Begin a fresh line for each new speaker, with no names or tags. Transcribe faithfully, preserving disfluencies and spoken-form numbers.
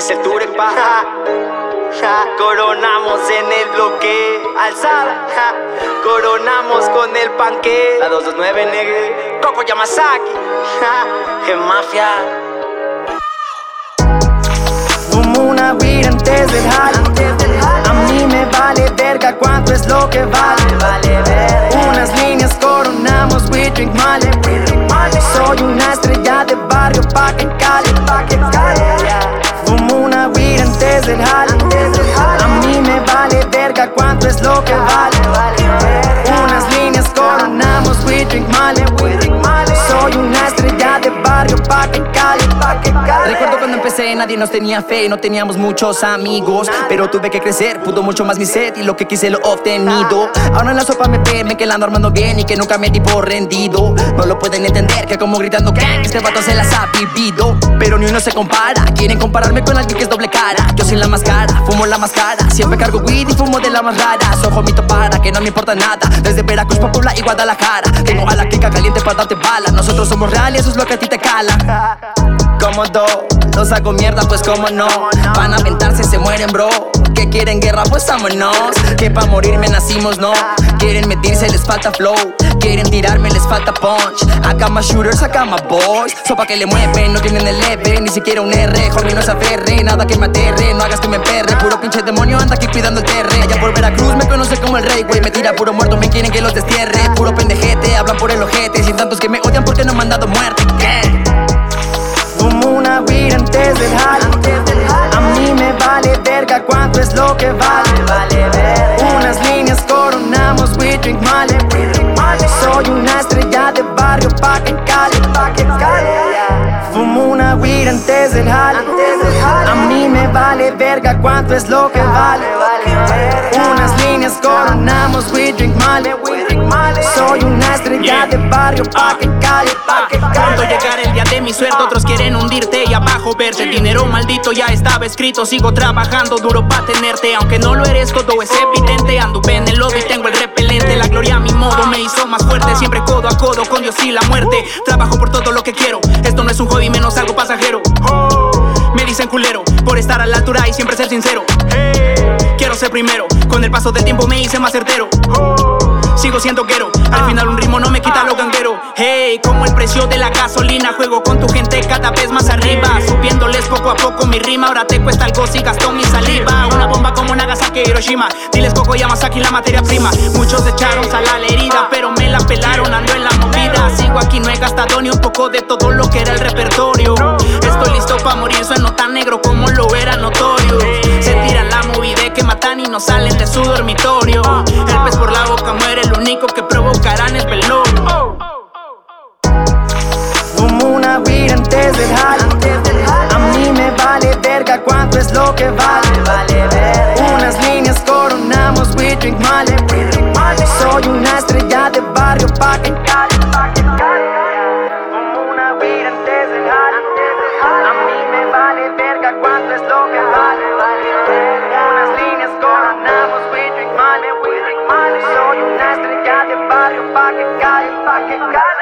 Es el Turek, pa. Coronamos en el bloque. Alzada. Coronamos con el panque. La dos dos nueve, negre. Coco Yamasaki. Que mafia.
Fumo una weed antes del jale. A mí me vale verga cuánto es lo que vale. Unas líneas coronamos, we drink male. Soy una estrella de barrio pa' que cale. Fumo una weed antes del jale. A mí me vale verga cuánto es lo que vale. Unas líneas coronamos, we drink male. Soy una estrella de barrio pa' que cale.
Recuerdo cuando empecé, nadie nos tenía fe, no teníamos muchos amigos, pero tuve que crecer, pudo mucho más mi set y lo que quise lo obtenido. Ahora en la sopa me me que la ando armando bien y que nunca me di por rendido. No lo pueden entender, que como gritando gang, este vato se las ha vivido. Pero ni uno se compara, quieren compararme con alguien que es doble cara. Yo soy la más cara, fumo la más cara, siempre cargo weed y fumo de la más rara. Soy jomito para, que no me importa nada, desde Veracruz pa' Puebla y Guadalajara. Tengo a la clica caliente para darte bala, nosotros somos real y eso es lo que a ti te cala. Cómodo, los hago mierda, pues cómo no. Van a aventarse, se mueren, bro. Que quieren guerra, pues vámonos. Que pa' morirme nacimos, no. Quieren medirse, les falta flow. Quieren tirarme, les falta punch. Acá más shooters, acá más boys. Sopa que le mueven, no tienen el leve, ni siquiera un R. Homie, no se aferre, nada que me aterre. No hagas que me emperre, puro pinche demonio anda aquí cuidando el terre. Allá por Veracruz me conoce como el rey, güey. Me tira puro muerto, me quieren que los destierre. Puro pendejete, hablan por el ojete. Sin tantos que me odian porque no me han dado muerte. ¿Qué?
Fumo una weed antes del jale. A mí me vale verga cuánto es lo que vale. Unas líneas coronamos, we drink male. Soy una estrella de barrio pa' que cale. Fumo una weed antes del jale. A mí me vale verga cuánto es lo que vale. Unas líneas coronamos, we drink male. Soy una estrella de barrio pa' que cale.
Pronto llegará el día de mi suerte, otros quieren hundirte y abajo verte. El dinero maldito ya estaba escrito, sigo trabajando duro pa' tenerte. Aunque no lo eres, todo es evidente. Anduve en el lodo y tengo el repelente. La gloria a mi modo me hizo más fuerte. Siempre codo a codo con Dios y la muerte. Trabajo por todo lo que quiero, esto no es un hobby menos algo pasajero. Oh, me dicen culero por estar a la altura y siempre ser sincero. Hey, quiero ser primero, con el paso del tiempo me hice más certero. Oh, sigo siendo guero, al final un ritmo no me quita lo ganguero. Hey, como el precio de la gasolina, juego con tu gente cada vez más arriba, subiéndoles poco a poco mi rima. Ahora te cuesta algo si gastó mi saliva. Una bomba como Nagasaki y Hiroshima, diles Coco Yamasaki la materia prima. Muchos echaron sal a la herida, pero me la pelaron, ando en la movida. Sigo aquí, no he gastado ni un poco de todo lo que era el repertorio. Estoy listo pa' morir, sueno tan negro como lo era notorio. Se tiran la movida que matan y no salen de su dormitorio. El pez por la boca muere, el único que provocarán es velorio.
Fumo una weed antes del jale. A mí me vale verga cuánto es lo que vale. Unas líneas coronamos, we drink male. Soy una estrella de barrio pa' que cale. Fumo una weed antes del jale. A mí me vale verga cuánto es lo que vale. Unas líneas coronamos, we drink male. Soy una estrella de barrio pa' que cale, pa' que cale.